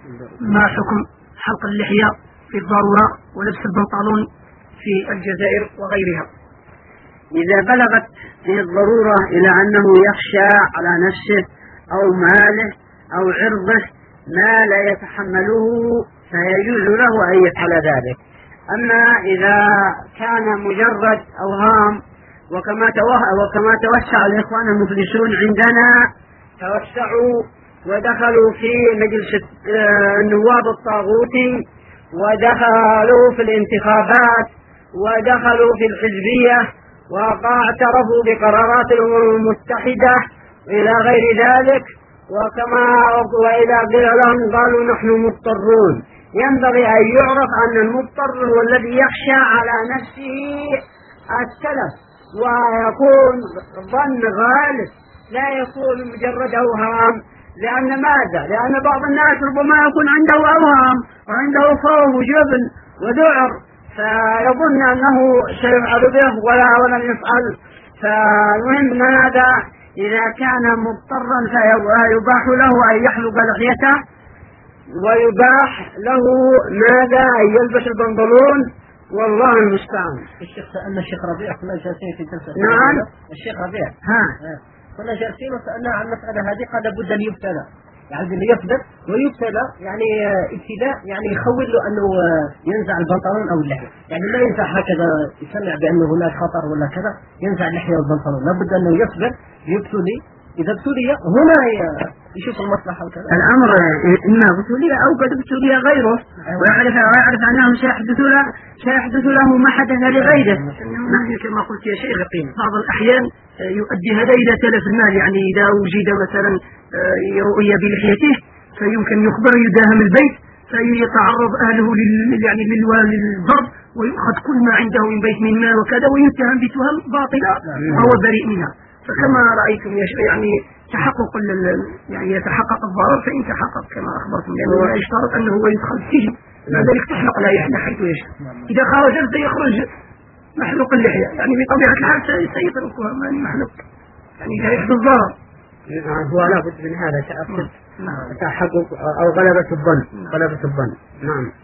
ما حكم حلق اللحية في الضرورة ولبس البنطلون في الجزائر وغيرها؟ إذا بلغت به الضرورة إلى أنه يخشى على نفسه أو ماله أو عرضه ما لا يتحمله فيجوز له أن يفعل ذلك. أما إذا كان مجرد أوهام وكما توسع الإخوان المفلسون عندنا توسعوا ودخلوا في مجلس النواب الطاغوتي ودخلوا في الانتخابات ودخلوا في الحزبية واعترفوا بقرارات الأمم المتحدة إلى غير ذلك. وإذا قيل لهم قالوا نحن مضطرون. ينبغي أن يعرف أن المضطر هو الذي يخشى على نفسه التلف ويكون ظن غالب لا يكون مجرد أوهام. لأن ماذا؟ لأن بعض الناس ربما يكون عنده أوهام وعنده خوف وجبن وذعر فيظن أنه سيفعل به ولم يفعل. فالمهم أن هذا إذا كان مضطرا فيباح له أن يحلق لحيته ويباح له ماذا أن يلبس البنطلون والله المستعان. الشيخ سألنا الشيخ ربيع كنا جالسين في جلسة. نعم الشيخ ربيع كنا جالسين وسألنا عن المسألة هذه قال لابد أن يبتلى يعني اللي يثبت ويبتلى يعني ابتلاء يعني يخول له أنه ينزع البنطلون أو اللحية يعني لا ينزع هكذا يسمع بأنه هناك خطر ولا كذا ينزع اللحية والبنطلون لابد أنه يصبر يبتلي. إذا ابتلي هنا يشوف المصلحة وكذا. الأمر إما ابتلي أو قد ابتلي غيره ويعرف أنه سيحدث له ما حدث لغيره. نحن كما قلت يا شيخ بعض الأحيان يؤدي هذا إلى تلف المال. يعني إذا وجد مثلا رؤية بلحيته فيمكن يخبر يداهم البيت فيتعرض أهله للضرب ويأخذ كل ما عنده من بيت من مال وكذا ويتهم بتهم باطلة وهو بريء منها. فكما رأيتم يعني تحقق يعني يتحقق الضرر فإن تحقق كما أخبرتم لأنه لا يشترط أنه هو يدخل السجن لذلك تحلق لا يحلق حيث يشاء. إذا خرج سيخرج محلوق اللحية يعني بطبيعة الحال سيتركها محلوق يعني لا يحدث ضرر. هو لا بد من هذا تحقق أو غلبة الظن. نعم.